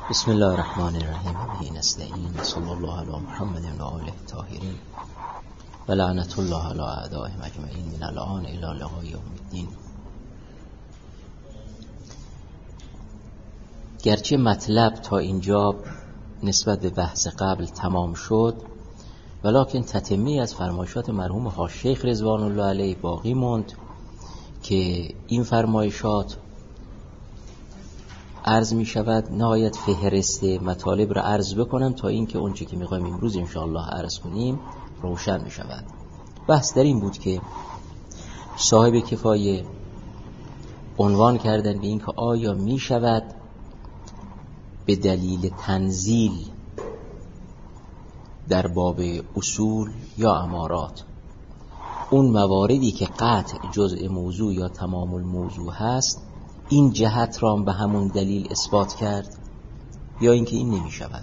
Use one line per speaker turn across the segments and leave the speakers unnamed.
بسم الله الرحمن الرحیم و به نستعین صلی الله علی محمد و آله الطاهرین و لعنت الله علی اعدائهم اجمعین من الان الی لقاء یوم الدین. گرچه مطلب تا اینجا نسبت به بحث قبل تمام شد، ولکن تتمی از فرمایشات مرحوم حاج شیخ رضوان الله علیه باقی موند که این فرمایشات عرض می شود نهایت فهرست مطالب را عرض بکنم تا اینکه اونچه که میخوایم امروز انشاءالله عرض کنیم روشن می شود. بحث در این بود که صاحب کفایه عنوان کردن به این که آیا می شود به دلیل تنزیل در باب اصول یا امارات اون مواردی که قطع جزء موضوع یا تمام الموضوع هست این جهت را به همون دلیل اثبات کرد یا اینکه این نمی شود.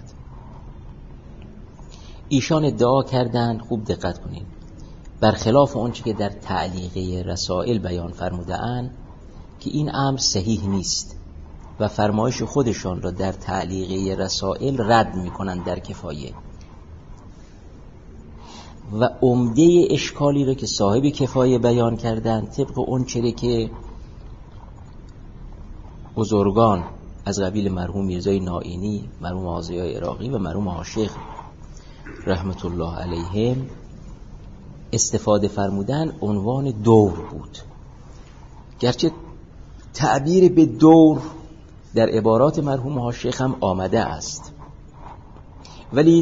ایشان ادعا کردند، خوب دقت کنین، برخلاف آنچه که در تعلیقه رسائل بیان فرموده‌اند که این امر صحیح نیست و فرمایش خودشان را در تعلیقه رسائل رد می‌کنند در کفایه و عمده اشکالی را که صاحب کفایه بیان کردند طبق آنچه که بزرگان از قبیل مرحوم میرزای نائینی، مرحوم حاضیای عراقی و مرحوم حاج شیخ رحمت الله علیهم استفاده فرمودن عنوان دور بود. گرچه تعبیر به دور در عبارات مرحوم حاج شیخ هم آمده است، ولی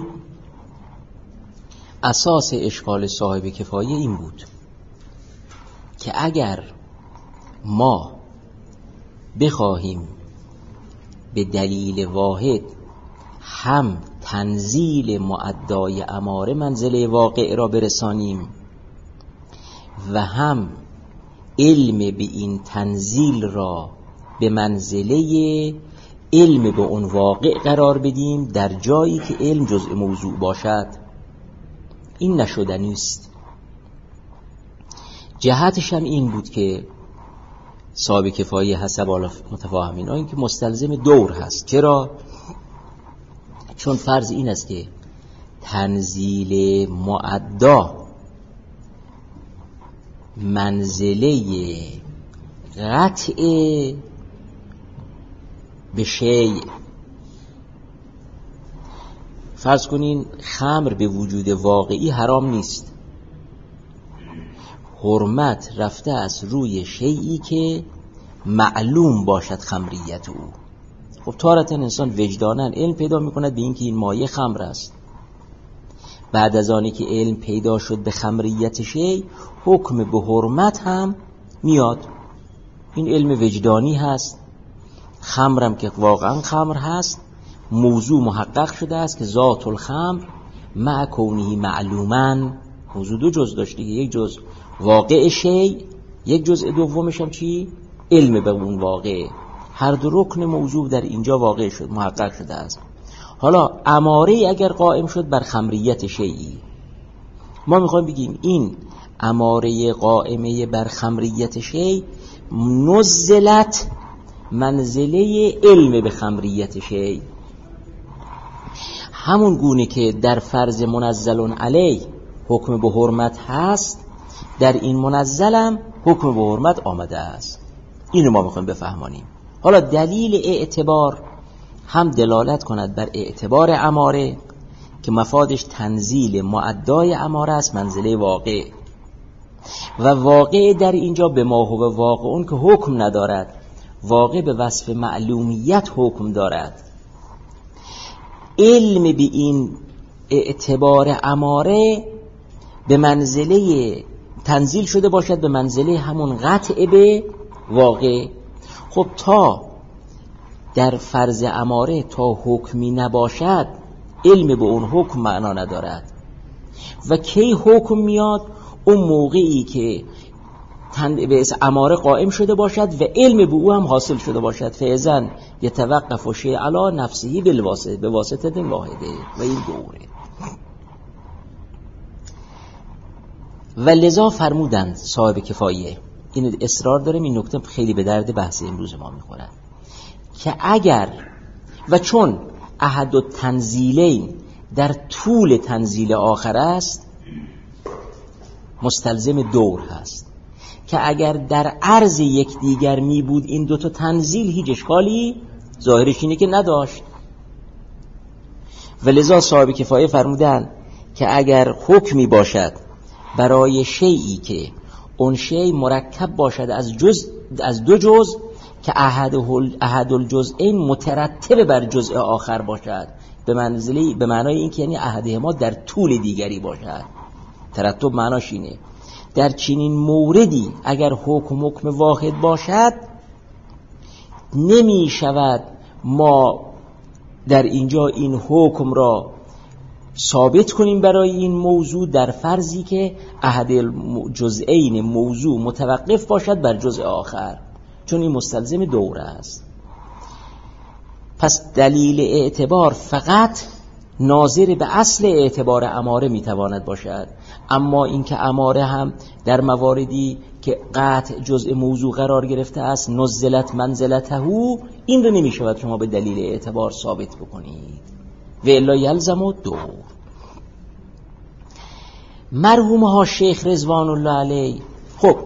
اساس اشکال صاحب کفایه این بود که اگر ما بخواهیم به دلیل واحد هم تنزیل معدای اماره منزله واقع را برسانیم و هم علم به این تنزیل را به منزله علم به اون واقع قرار بدیم در جایی که علم جزء موضوع باشد، این نشدنی است. جهتش هم این بود که صاحب کفایه حسب متفاهمین این که مستلزم دور هست. چرا؟ چون فرض این است که تنزیل معدا منزله قطع به شیء. فرض کنین خمر به وجود واقعی حرام نیست، حرمت رفته از روی شیئی که معلوم باشد خمریت او. خب تارتاً انسان وجداناً علم پیدا میکند به این که این مایه خمر است. بعد از آنی که علم پیدا شد به خمریت شیء، حکم به حرمت هم میاد. این علم وجدانی هست. خمرم که واقعاً خمر هست، موضوع محقق شده است که ذات الخمر مع کونه معلوماً، موضوع دو جز داشته، یک جز واقع شیء، یک جزء دومش هم چی؟ علم به اون واقع. هر دو رکن موضوع در اینجا واقع شد، محقق شده است. حالا اماره اگر قائم شد بر خمریت شیئی، ما میخوایم بگیم این اماره قائمه بر خمریت شیء نزلت منزله علم به خمریت شیء، همون گونه که در فرض منزل علیه حکم به حرمت هست، در این منزلم حکم به حرمت آمده است. اینو ما میخوایم بفهمانیم. حالا دلیل اعتبار هم دلالت کند بر اعتبار اماره که مفادش تنزیل معدای اماره است منزله واقع، و واقع در اینجا به ما هو واقع اون که حکم ندارد، واقع به وصف معلومیت حکم دارد. علم به این اعتبار اماره به منزله تنزیل شده باشد به منزله همون قطع به واقع. خب تا در فرض اماره تا حکمی نباشد علم به اون حکم معنا ندارد. و کی حکم میاد؟ اون موقعی که به اماره قائم شده باشد و علم به او هم حاصل شده باشد. فاذن یتوقف شیء علی نفسه بالواسطه، به واسطه واحده. و این دوره. و لذا فرمودند صاحب کفایه، این اصرار دارم، این نکته خیلی به درد بحث امروز ما میخورد، که اگر و چون احد التنزیلین در طول تنزیل آخر است، مستلزم دور هست که اگر در عرض یکدیگر می بود این دوتا تنزیل هیچ اشکالی ظاهرش اینه که نداشت. ولذا صاحب کفایه فرمودن که اگر حکمی باشد برای شیئی که اون شیء مرکب باشد از دو جزء که احد الجزئین مترتب بر جزء آخر باشد، به معنای این که یعنی احدهما در طول دیگری باشد. ترتب معناش اینه. در چنین موردی اگر حکم واحد باشد نمی شود ما در اینجا این حکم را ثابت کنیم برای این موضوع در فرضی که احد الجزئین موضوع متوقف باشد بر جزء آخر، چون این مستلزم دوره است. پس دلیل اعتبار فقط ناظر به اصل اعتبار اماره میتواند باشد، اما اینکه اماره هم در مواردی که قطع جزء موضوع قرار گرفته است نزلت منزلته، این رو نمیشود شما به دلیل اعتبار ثابت بکنید و الا یلزم دور. مرحوم ها شیخ رضوان الله علیه، خب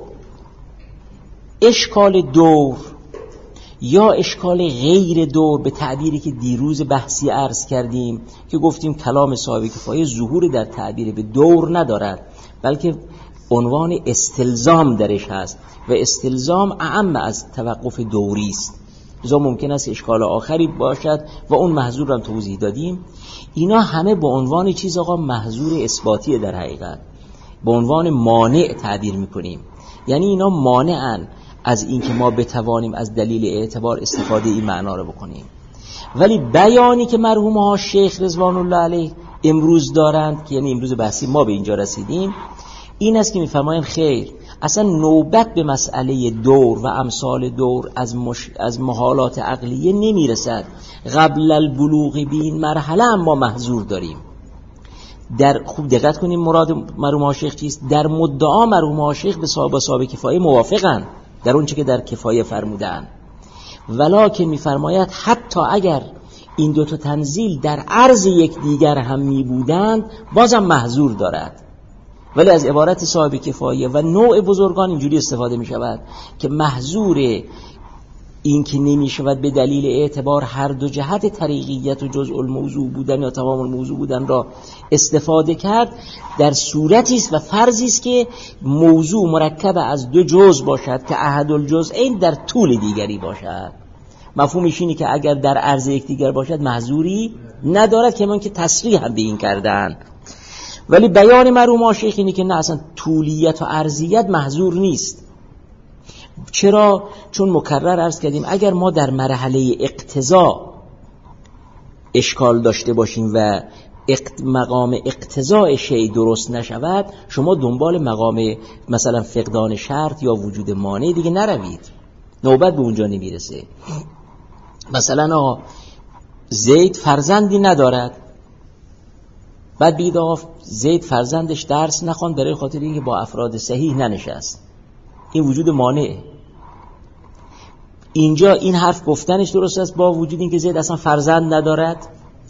اشکال دور یا اشکال غیر دور به تعبیری که دیروز بحثی عرض کردیم که گفتیم کلام صاحب کفایه ظهور در تعبیر به دور ندارد، بلکه عنوان استلزام درش هست و استلزام اعم از توقف دوری است. لذا ممکن است اشکال آخری باشد و اون محظور رو هم توضیح دادیم. اینا همه به عنوان چیز آقا محظور اثباتیه، در حقیقت به عنوان مانع تعبیر میکنیم، یعنی اینا مانعن از اینکه ما بتوانیم از دلیل اعتبار استفاده این معنا رو بکنیم. ولی بیانی که مرحوم ها شیخ رضوان الله علیه امروز دارند، که یعنی امروز بحثی ما به اینجا رسیدیم، این است که میفرمایند خیر، اصلا نوبت به مسئله دور و امثال دور از محالات عقلیه نمیرسد. قبل البلوغ به این مرحله اما محظور داریم. در خوب دقت کنیم مراد مرحوم ها شیخ چیست. در مدعا مرحوم ها شیخ به صاحب کفایه موافقن در اون چه که در کفایه فرمودن، ولکن میفرماید حتی اگر این دوتا تنزیل در عرض یک دیگر هم می بودند بازم محظور دارد. ولی از عبارت صاحب کفایه و نوع بزرگان اینجوری استفاده می شود که محظور این که نمی شود به دلیل اعتبار هر دو جهت طریقیت و جزء الموضوع بودن یا تمام الموضوع بودن را استفاده کرد در صورتی است و فرضی است که موضوع مرکب از دو جزء باشد که احد الجزئین در طول دیگری باشد. مفهومش اینه که اگر در عرض یک دیگر باشد محظوری ندارد، که من که تصریح هم به این کردن. ولی بیان مرحوم شیخ اینه که نه، اصلا طولیت و عرضیت محظور نیست. چرا؟ چون مکرر عرض کردیم اگر ما در مرحله اقتضا اشکال داشته باشیم و مقام اقتضاء شیء درست نشود، شما دنبال مقام مثلا فقدان شرط یا وجود مانع دیگه نروید، نوبت به اونجا نمیرسه. مثلا زید فرزندی ندارد، بعد بگید آقا زید فرزندش درس نخوان برای خاطر اینکه با افراد صحیح ننشست، این وجود مانع. اینجا این حرف گفتنش درست است با وجود اینکه زید اصلا فرزند ندارد،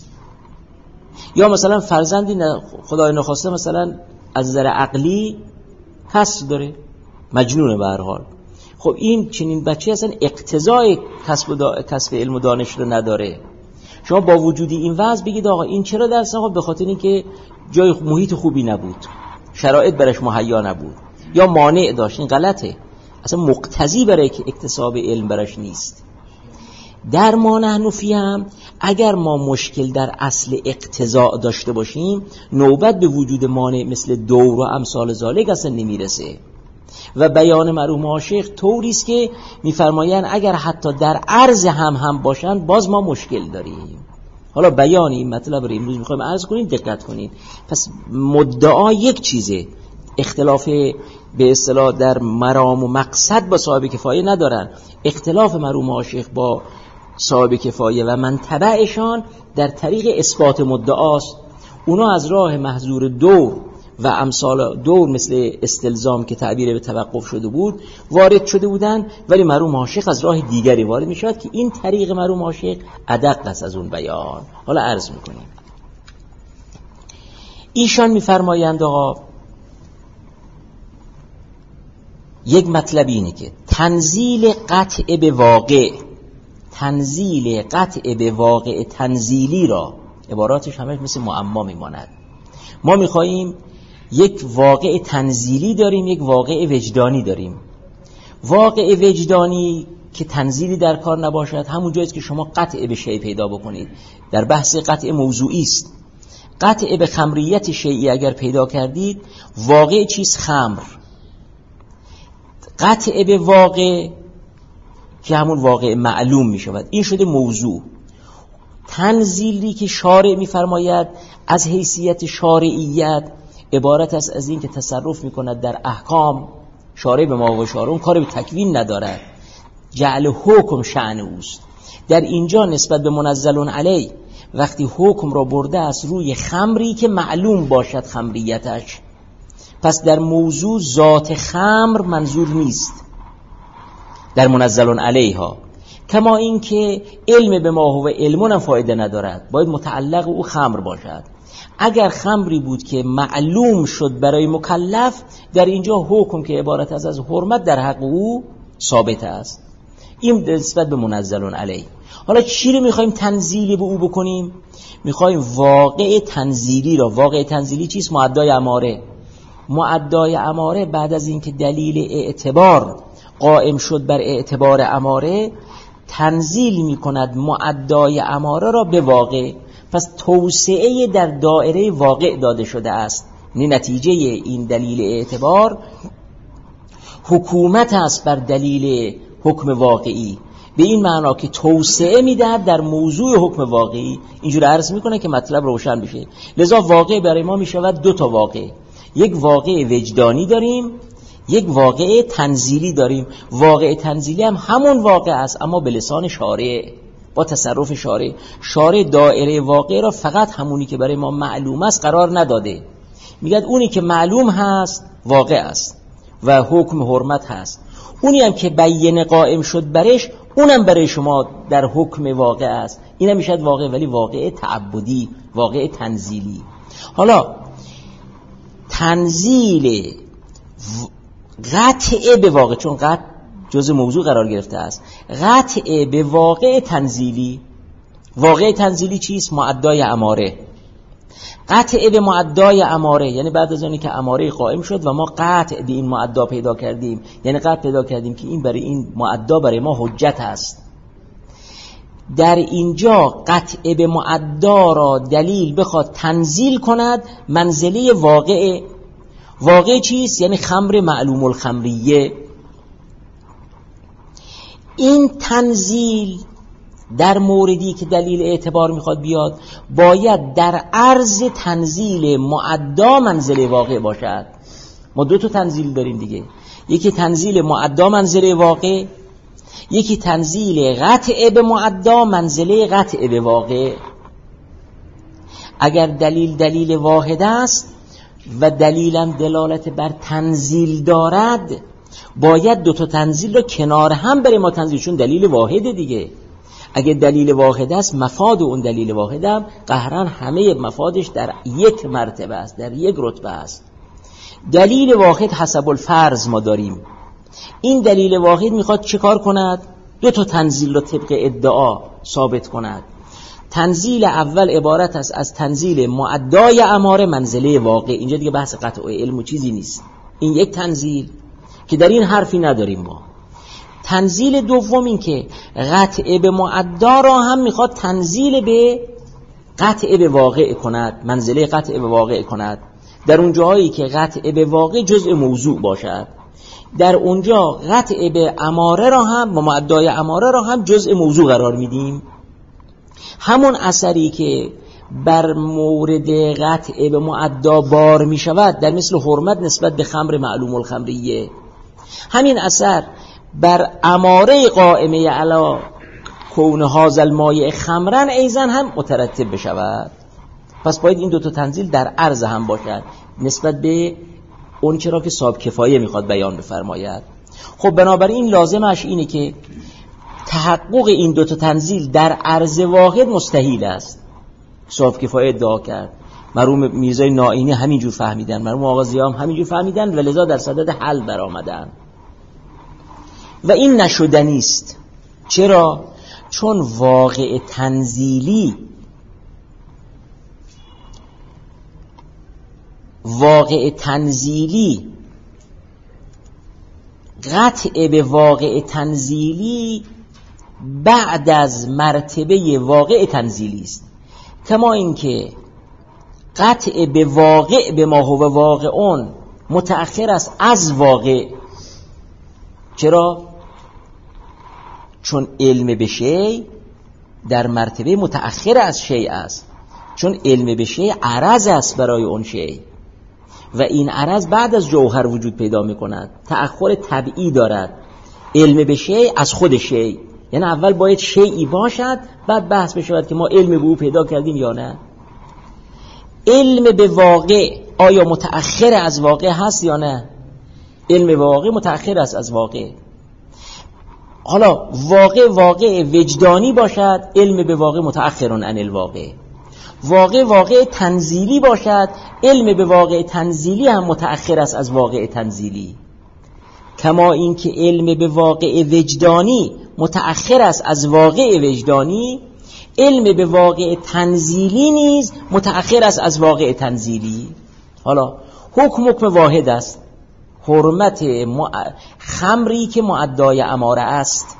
یا مثلا فرزندی خدای نخواسته مثلا از نظر عقلی کسب داره، مجنونه به هر حال. خب این چنین بچه اصلا اقتضای کسب علم و دانش رو نداره. شما با وجودی این وضع بگید آقا این چرا درس نخواد؟ به خاطر اینکه جای محیط خوبی نبود، شرایط برش مهیا نبود یا مانع داشت. این غلطه، اصلا مقتضی برای که اکتساب علم برش نیست. در ما نحن فی هم اگر ما مشکل در اصل اقتضاء داشته باشیم، نوبت به وجود مانع مثل دور و امثال ذالک اصلا نمیرسه. و بیان مرحوم ها شیخ طوری است که میفرمایند اگر حتی در عرض هم باشند باز ما مشکل داریم. حالا بیان این مطلب رو امروز میخوایم عرض کنیم، دقت کنید. پس مدعا یک چیزه، اختلاف به اصطلاح در مرام و مقصد با صاحب کفایه ندارن. اختلاف مرحوم ها شیخ با صاحب کفایه و من تبعشان در طریق اثبات مدعاست. اونا از راه محظور دور و امثال دور مثل استلزام که تعبیر به توقف شده بود وارد شده بودند، ولی مرحوم عاشق از راه دیگری وارد می شود که این طریق مرحوم عاشق ادق است از اون بیان. حالا عرض میکنیم ایشان میفرمایند آقا یک مطلب اینه که تنزیل قطع به واقع، تنزیل قطع به واقع تنزیلی را، عباراتش همش مثل معما میماند. ما میخواییم یک واقع تنزیلی داریم، یک واقع وجدانی داریم. واقع وجدانی که تنزیلی در کار نباشد همون جاییست که شما قطع به شیء پیدا بکنید. در بحث قطع موضوعی است. قطع به خمریت شیئی اگر پیدا کردید، واقع چیز خمر. قطع به واقع که همون واقع معلوم می شود، این شده موضوع. تنزیلی که شارع می فرماید از حیثیت شارعیت عبارت است از این که تصرف می کند در احکام. شارع به ما و شارع اون کار به تکوین ندارد، جعل حکم شأن اوست. در اینجا نسبت به منزل علی وقتی حکم را برده است روی خمری که معلوم باشد خمریتش، پس در موضوع ذات خمر منظور نیست در منزل علیها. کما این که علم به ما هو علمون هم فایده ندارد، باید متعلق او خمر باشد. اگر خمری بود که معلوم شد برای مکلف، در اینجا حکم که عبارت از حرمت در حق او ثابت است. این نسبت به منزل علیه. حالا چی رو میخوایم تنزیلی به او بکنیم؟ میخوایم واقع تنزیلی را، واقع تنزیلی چیست؟ معدای اماره. معدای اماره بعد از اینکه دلیل اعتبار قائم شد بر اعتبار اماره، تنزیل میکند معدای اماره را به واقع. پس توسعه در دایره واقع داده شده است. نتیجه این دلیل اعتبار حکومت است بر دلیل حکم واقعی، به این معنا که توسعه میدهد در موضوع حکم واقعی. اینجور عرض میکنه که مطلب روشن بشه. لذا واقع برای ما میشود دو تا واقع، یک واقع وجدانی داریم، یک واقع تنزیلی داریم. واقع تنزیلی هم همون واقع است اما به لسان شارع، با تصرف شارع. شارع دایره واقع را فقط همونی که برای ما معلوم است قرار نداده، میگه اونی که معلوم هست واقع است و حکم حرمت هست، اونی هم که بیان قائم شد برش اونم برای شما در حکم واقع است. اینم میشد واقع، ولی واقع تعبدی، واقع تنزیلی. حالا تنزیل قطع به واقع، چون قطع جز موضوع قرار گرفته است، قطع به واقع تنزیلی. واقع تنزیلی چیست؟ معدای اماره. قطع به معدای اماره یعنی بعد از اینکه اماره قائم شد و ما قطع به این معدا پیدا کردیم، یعنی قطع پیدا کردیم که این برای این معدا برای ما حجت است. در اینجا قطع به معدا را دلیل بخواد تنزیل کند منزله واقع. واقع چیست؟ یعنی خمر معلوم الخمریه. این تنزیل در موردی که دلیل اعتبار میخواد بیاد باید در عرض تنزیل معدا منزله واقع باشد. ما دو تا تنزیل داریم دیگه، یکی تنزیل معدا منزله واقع، یکی تنزیل قطع به معدا منزله قطع به واقع. اگر دلیل واحد است و دلیلم دلالت بر تنزیل دارد، باید دو تا تنزیل رو کنار هم برای ما تنزیل، چون دلیل واحد دیگه. اگه دلیل واحد است، مفاد اون دلیل واحد هم قهرن همه مفادش در یک مرتبه است، در یک رتبه است. دلیل واحد حسب الفرض ما داریم. این دلیل واحد میخواد چه کار کند؟ دو تا تنزیل رو طبق ادعا ثابت کند. تنزیل اول عبارت است از تنزیل معدای اماره منزله واقع. اینجا دیگه بحث قطع و علم و چیزی نیست، این یک تنزیل که در این حرفی نداریم ما. تنزیل دوم این که قطع به معدا را هم میخواد تنزیل به قطع به واقع کند، منزله قطع به واقع کند. در اون جایی که قطع به واقع جزء موضوع باشد، در اونجا قطع به اماره را هم و معدای اماره را هم جزء موضوع قرار میدیم. همون اثری که بر مورد قطع به معدا بار میشود در مثل حرمت نسبت به خمر معلوم الخمریه، همین اثر بر اماره قائمه علی کون هذا المایع خمرن ایزن هم مترتب بشود. پس باید این دوتا تنزیل در عرض هم باشد نسبت به اون چرا که صاحب کفایه میخواد بیان بفرماید. خب بنابراین لازمش اینه که تحقق این دوتا تنزیل در عرض واحد مستحیل است. صاحب کفایه ادعا کرد، مرحوم میرزای نائینی همینجور فهمیدن، مرحوم آقا ضیا هم همینجور فهمیدن و لذا در صدد حل برآمدن. و این نشدنی است. چرا؟ چون واقع تنزیلی قطع به واقع تنزیلی بعد از مرتبه واقع تنزیلی است، کما اینکه قطع به واقع به ما هو واقعون متأخر است از واقع. چرا؟ چون علم به شیء در مرتبه متأخر از شیء است، چون علم به شیء عرض است برای اون شیء و این عرض بعد از جوهر وجود پیدا می کند، تأخر طبعی دارد. علم به شیء از خود شیء، یعنی اول باید شیئی باشد بعد بحث بشود که ما علم به او پیدا کردیم یا نه. علم به واقع آیا متأخر از واقع هست یا نه؟ علم به واقع متأخر است از واقع. حالا واقع وجدانی باشد، علم به واقع متأخر عن الواقع. واقع تنزیلی باشد، علم به واقع تنزیلی هم متأخر است از واقع تنزیلی. کما این که علم به واقع وجدانی متأخر است از واقع وجدانی، علم به واقع تنزیلی نیز متأخر است از واقع تنزیلی. حالا حکم واحد است. حرمت خمری که معدای اماره است،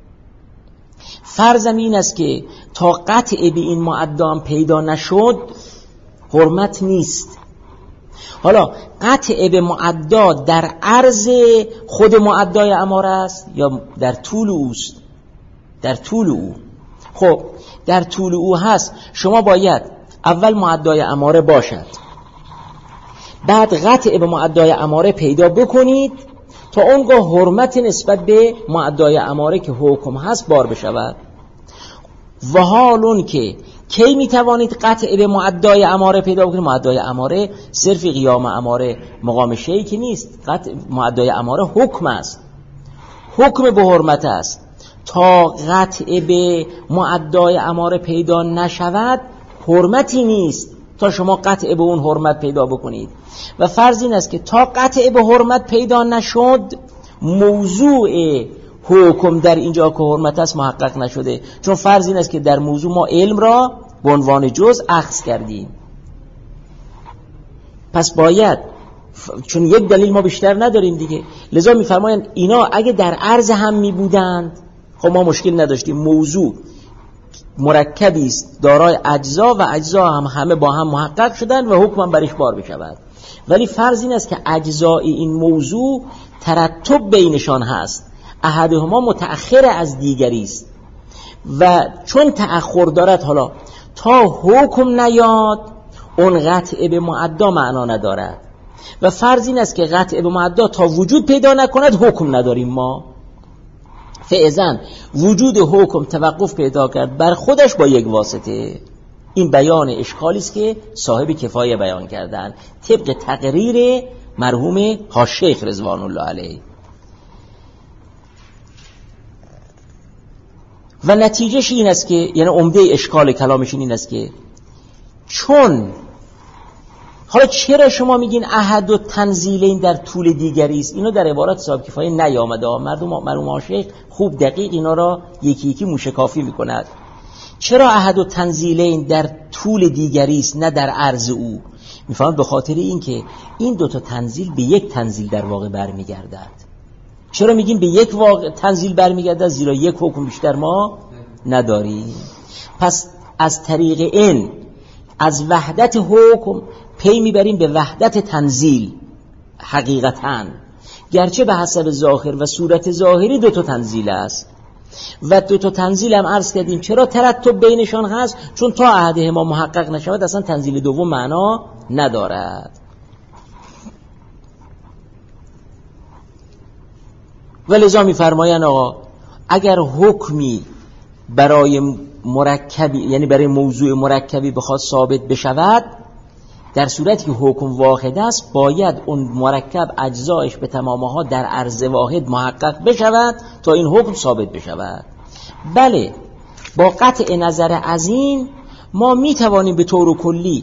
فرضم این است که تا قطع به این معدام پیدا نشد حرمت نیست. حالا قطع به معدا در عرض خود معدای اماره است یا در طول اوست؟ در طول او. خب در طول او هست، شما باید اول معدای اماره باشد، بعد قطع به معدای اماره پیدا بکنید تا اونگاه حرمت نسبت به معدای اماره که حکم هست بار بشود. و حالون که کی میتوانید قطع به معدای اماره پیدا بکنید؟ معدای اماره صرف قیام اماره مقام شیء که نیست، قطع معدای اماره حکم است، حکم به حرمت است. تا قطع به معدای اماره پیدا نشود حرمتی نیست تا شما قطع به اون حرمت پیدا بکنید. و فرض این است که تا قطع به حرمت پیدا نشد موضوع حکم در اینجا که حرمت است محقق نشده، چون فرض این است که در موضوع ما علم را به عنوان جزء اخذ کردیم. پس باید، چون یک دلیل ما بیشتر نداریم دیگه، لذا میفرمایند اینا اگه در عرض هم می بودند خب ما مشکل نداشتیم. موضوع مرکبی است دارای اجزا و اجزا هم همه با هم محقق شدن و حکم هم برش بار بشود. ولی فرض این است که اجزای این موضوع ترتب بینشان هست، احدهما متأخر از دیگری است و چون تأخر دارد، حالا تا حکم نیاد اون قطع به معدا معنا ندارد. و فرض این است که قطع به معدا تا وجود پیدا نکند حکم نداریم ما. فاذا وجود حکم توقف پیدا کرد بر خودش با یک واسطه. این بیان اشکالی است که صاحب کفایه بیان کردن طبق تقریر مرحوم حاج‌شیخ رضوان الله علیه. و نتیجهش این است که، یعنی عمده اشکال کلامش این است که چون حالا چرا شما میگین احد و تنزیلین در طول دیگری است؟ اینا در عبارات صاحب کفایه نیامده. مرحوم حاج‌شیخ خوب دقیق اینا را یکی یکی موشکافی میکند. چرا احد و تنزیلین در طول دیگری است نه در عرض او؟ میفهمم به خاطر این که این دوتا تنزیل به یک تنزیل در واقع برمیگردد. چرا میگیم به یک واقع تنزیل برمیگردد؟ زیرا یک حکم بیشتر ما نداریم. پس از طریق این از وحدت حکم پی میبریم به وحدت تنزیل. حقیقتاً گرچه به حسب ظاهر و صورت ظاهری دو تا تنزیل است و دو تا تنزیل هم عرض کردیم چرا ترتب بینشان هست، چون تا احدهما محقق نشود اصلا تنزیل دوم معنا ندارد. و لذا می‌فرمایند آقا اگر حکمی برای مرکبی، یعنی برای موضوع مرکبی بخواد ثابت بشود، در صورتی که حکم واحد است باید اون مرکب اجزایش به تمامها در عرض واحد محقق بشود تا این حکم ثابت بشود. بله، با قطع نظر از این ما می توانیم به طور کلی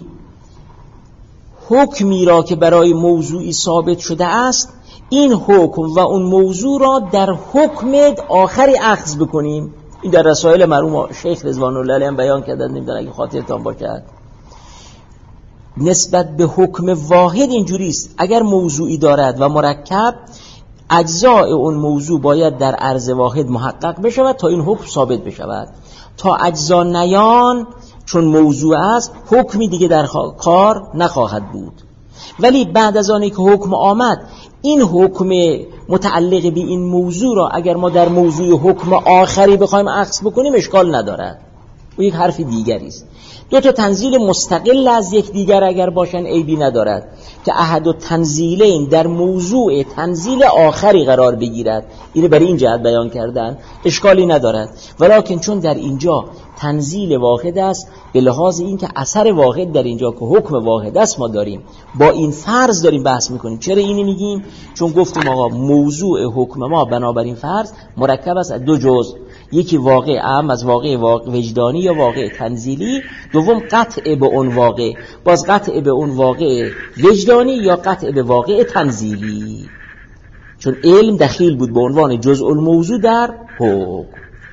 حکمی را که برای موضوعی ثابت شده است، این حکم و اون موضوع را در حکم آخری اخذ بکنیم. این در رسائل مرحوم شیخ رضوان الله علیه هم بیان کردن، نمیدونم اگه خاطرتان باشد. نسبت به حکم واحد اینجوری است، اگر موضوعی دارد و مرکب، اجزای اون موضوع باید در عرض واحد محقق بشود تا این حکم ثابت بشود. تا اجزا نیان، چون موضوع است، حکمی دیگه در کار نخواهد بود. ولی بعد از آنی که حکم آمد، این حکم متعلق به این موضوع را اگر ما در موضوع حکم آخری بخوایم اخذ بکنیم اشکال ندارد، و یک حرف دیگری است. دو تا تنزیل مستقل از یک دیگر اگر باشن عیبی ندارد که احد التنزیلین در موضوع تنزیل آخری قرار بگیرد. اینو برای این جهت بیان کردن، اشکالی ندارد. ولکن چون در اینجا تنزیل واحد است، به لحاظ این که اثر واحد در اینجا که حکم واحد است ما داریم، با این فرض داریم بحث میکنیم. چرا اینی میگیم؟ چون گفتیم آقا موضوع حکم ما بنابراین فرض مرکب است از دو جزء، یکی واقع اهم از واقع وجدانی یا واقع تنزیلی، دوم قطع به اون واقع، باز قطع به اون واقع وجدانی یا قطع به واقع تنزیلی، چون علم دخیل بود به عنوان جزء الموضوع در حکم.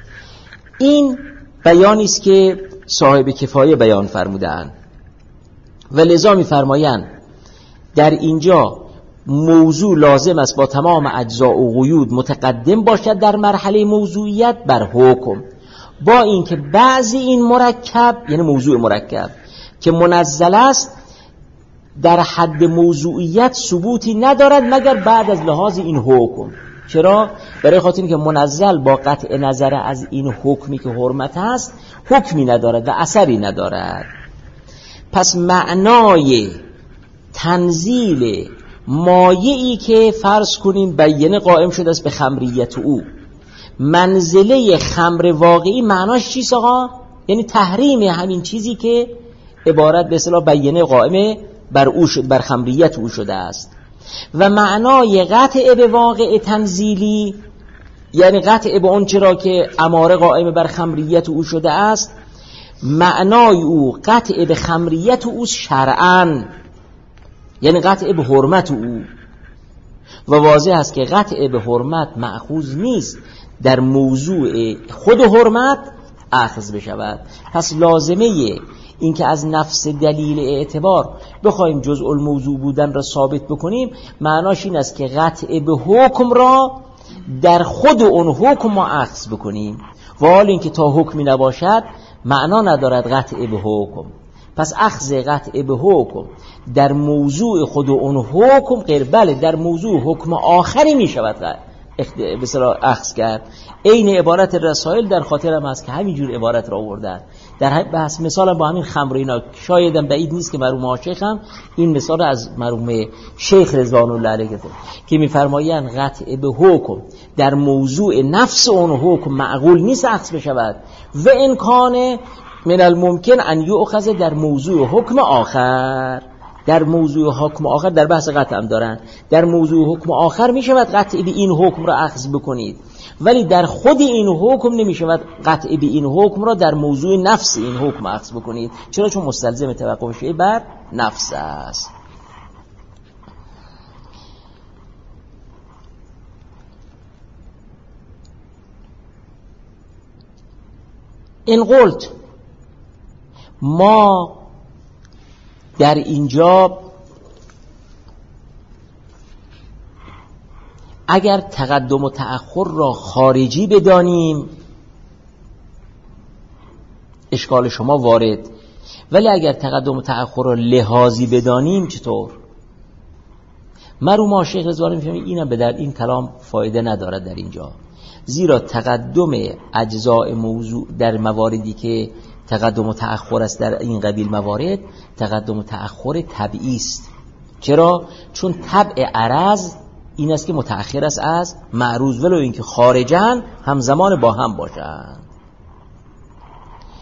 این بیانی است که صاحب کفایه بیان فرمودند و لذا می‌فرمایند در اینجا موضوع لازم است با تمام اجزا و قیود متقدم باشد در مرحله موضوعیت بر حکم، با اینکه بعضی این مرکب، یعنی موضوع مرکب که منزل است، در حد موضوعیت ثبوتی ندارد مگر بعد از لحاظ این حکم. چرا؟ برای خاطر اینکه منزل با قطع نظر از این حکمی که حرمت است حکمی ندارد و اثری ندارد. پس معنای تنزیل مایعی که فرض کنیم بیانه قائم شده است به خمریت او، منزله خمر واقعی معناش چیست آقا؟ یعنی تحریم همین چیزی که عبارت به اصطلاح بیانه قائم بر او شد، بر خمریت او شده است. و معنای قطع به واقع تنزیلی، یعنی قطع به اون چرا که اماره قائم بر خمریت او شده است، معنای او قطع به خمریت او شرعاً، یعنی قطع به حرمت او. و واضح است که قطع به حرمت مأخوذ نیست در موضوع خود حرمت اخذ بشود. پس لازمه این که از نفس دلیل اعتبار بخوایم جزء الموضوع بودن را ثابت بکنیم، معناش این است که قطع به حکم را در خود اون حکم ما اخذ بکنیم، و حال این که تا حکمی نباشد معنا ندارد قطع به حکم. پس اخذ قطع به حکم در موضوع خود اون حکم غیر، بله در موضوع حکم آخری می شود بسیار اخذ کرد. این عبارت رسائل در خاطرم هست که همینجور عبارت را آوردن در بحث. مثلا با همین خمر اینا شایدم بعید نیست که مرحوم شیخ هم این مثال از مرحوم شیخ رضوان الله علیه که میفرمایند قطع به حکم در موضوع نفس اون حکم معقول نیست اخذ بشود، و امکان من الممکن ان یؤخذ در موضوع حکم آخر. در موضوع حکم آخر در بحث قطع هم دارن، در موضوع حکم آخر می شود قطع به این حکم را اخذ بکنید، ولی در خود این حکم نمی شود قطع به این حکم را در موضوع نفس این حکم اخذ بکنید. چرا؟ چون مستلزم توقف شیء بر نفس است. این قلت ما در اینجا اگر تقدم و تأخر را خارجی بدانیم اشکال شما وارد، ولی اگر تقدم و تأخر را لحاظی بدانیم چطور؟ مرحوم شیخ رضوانی می‌فهمید اینم به در این کلام فایده ندارد در اینجا، زیرا تقدم اجزاء موضوع در مواردی که تقدم و تأخر است در این قبیل موارد تقدم و تأخر طبیعی است. چرا؟ چون طبع عرض این است که متأخر است از معروض، ولو اینکه خارجاً همزمان با هم باشند.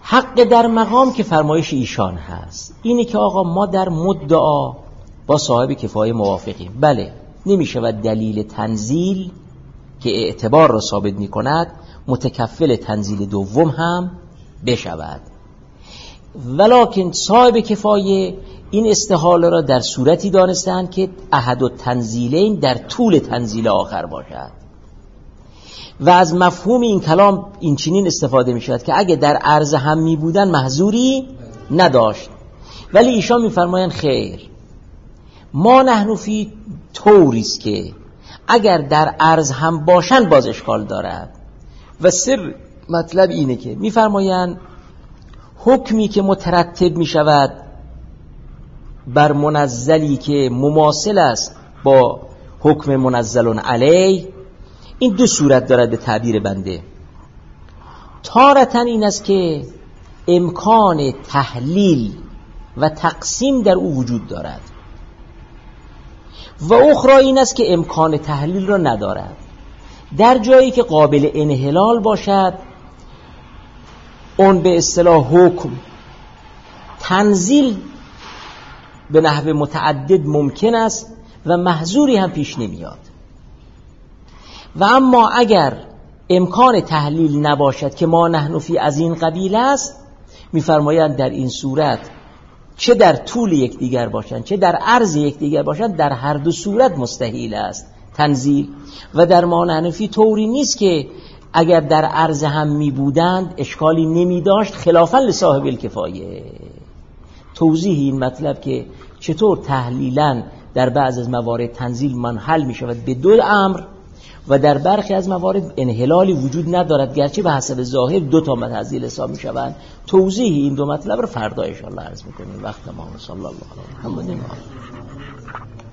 حق در مقام که فرمایش ایشان هست اینه که آقا ما در مدعا با صاحب کفایه موافقیم. بله نمیشه و دلیل تنزیل که اعتبار را ثابت می کند متکفل تنزیل دوم هم بشود، ولکن صاحب کفایه این استحاله را در صورتی دانستند که احد التنزیلین در طول تنزیل آخر باشد و از مفهوم این کلام این چنین استفاده می شود که اگه در عرض هم می بودن محذوری نداشت. ولی ایشان می فرمایند خیر، ما نحن فی طوریست که اگر در عرض هم باشن باز اشکال دارد و سر مطلب اینه که می فرمایند حکمی که مترتب می شود بر منزلی که مماثل است با حکم منزل علیه، این دو صورت دارد به تعبیر بنده. تارتن این است که امکان تحلیل و تقسیم در او وجود دارد و اخرى این است که امکان تحلیل را ندارد. در جایی که قابل انحلال باشد اون به اصطلاح حکم تنزیل به نحو متعدد ممکن است و محظوری هم پیش نمیاد. و اما اگر امکان تحلیل نباشد که ما نحن فی از این قبیل است، میفرمایند در این صورت چه در طول یکدیگر باشند چه در عرض یکدیگر باشند در هر دو صورت مستحیل است تنزیل. و در ما نحن فی طوری نیست که اگر در عرض هم می بودند اشکالی نمی داشت خلافاً لصاحب الکفایه. توضیح این مطلب که چطور تحلیلاً در بعض از موارد تنزیل منحل می شود به دو امر و در برخی از موارد انحلالی وجود ندارد گرچه به حسب ظاهر دو تا تنزیل حساب می شوند. توضیح این دو مطلب رو فردا ان شاء الله عرض می‌کنیم. وقت ما صلی الله علیه و آله.